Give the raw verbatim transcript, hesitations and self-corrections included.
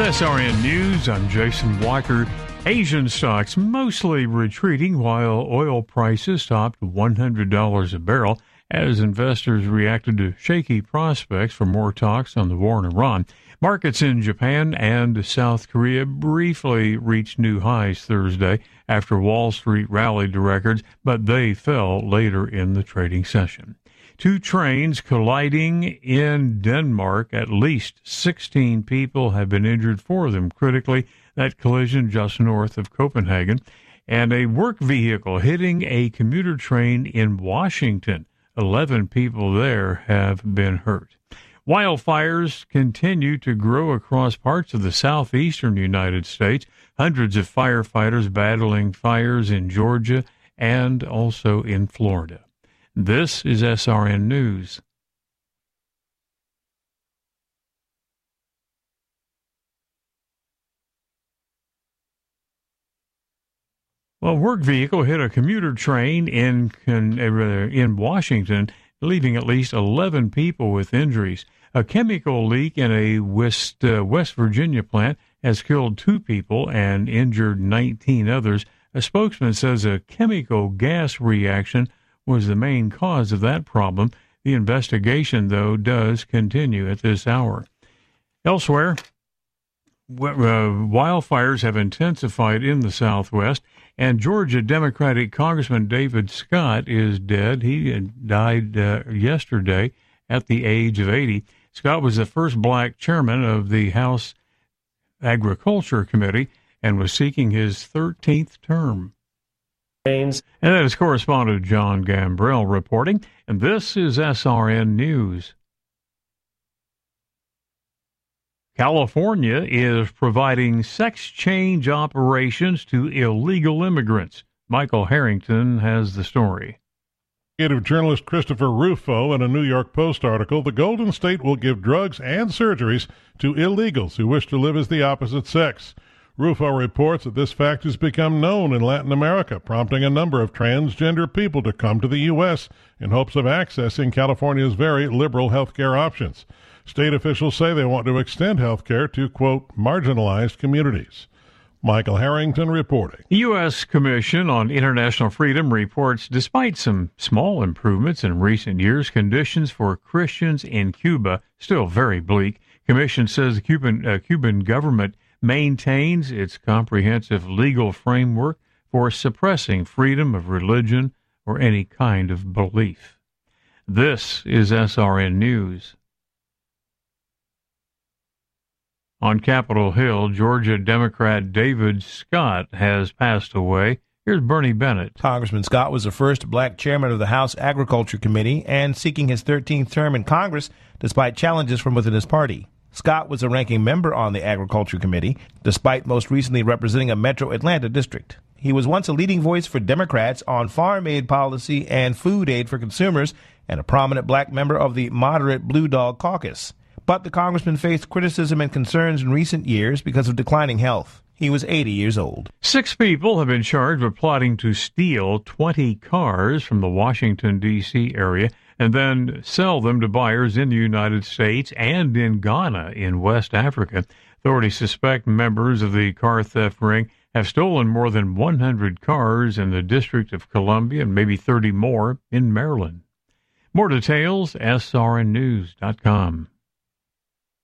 With S R N News, I'm Jason Walker. Asian stocks mostly retreating while oil prices topped one hundred dollars a barrel as investors reacted to shaky prospects for more talks on the war in Iran. Markets in Japan and South Korea briefly reached new highs Thursday after Wall Street rallied to records, but they fell later in the trading session. Two trains colliding in Denmark. At least sixteen people have been injured, four of them critically. That collision just north of Copenhagen. And a work vehicle hitting a commuter train in Washington. eleven people there have been hurt. Wildfires continue to grow across parts of the southeastern United States. Hundreds of firefighters battling fires in Georgia and also in Florida. This is S R N News. Well, a work vehicle hit a commuter train in in Washington, leaving at least eleven people with injuries. A chemical leak in a West, uh, West Virginia plant has killed two people and injured nineteen others. A spokesman says a chemical gas reaction was the main cause of that problem. The investigation, though, does continue at this hour. Elsewhere, wildfires have intensified in the Southwest, and Georgia Democratic Congressman David Scott is dead. He died uh, yesterday at the age of eighty. Scott was the first black chairman of the House Agriculture Committee and was seeking his thirteenth term. And that is correspondent John Gambrell reporting, and this is S R N News. California is providing sex change operations to illegal immigrants. Michael Harrington has the story. Investigative journalist Christopher Rufo in a New York Post article, the Golden State will give drugs and surgeries to illegals who wish to live as the opposite sex. Rufo reports that this fact has become known in Latin America, prompting a number of transgender people to come to the U S in hopes of accessing California's very liberal health care options. State officials say they want to extend health care to, quote, marginalized communities. Michael Harrington reporting. The U S Commission on International Freedom reports despite some small improvements in recent years, conditions for Christians in Cuba still very bleak. Commission says the Cuban, uh, Cuban government maintains its comprehensive legal framework for suppressing freedom of religion or any kind of belief. This is S R N News. On Capitol Hill, Georgia Democrat David Scott has passed away. Here's Bernie Bennett. Congressman Scott was the first black chairman of the House Agriculture Committee and seeking his thirteenth term in Congress despite challenges from within his party. Scott was a ranking member on the Agriculture Committee, despite most recently representing a metro Atlanta district. He was once a leading voice for Democrats on farm aid policy and food aid for consumers, and a prominent black member of the moderate Blue Dog Caucus. But the congressman faced criticism and concerns in recent years because of declining health. He was eighty years old. Six people have been charged with plotting to steal twenty cars from the Washington, D C area and then sell them to buyers in the United States and in Ghana in West Africa. Authorities suspect members of the car theft ring have stolen more than one hundred cars in the District of Columbia and maybe thirty more in Maryland. More details, S R N news dot com.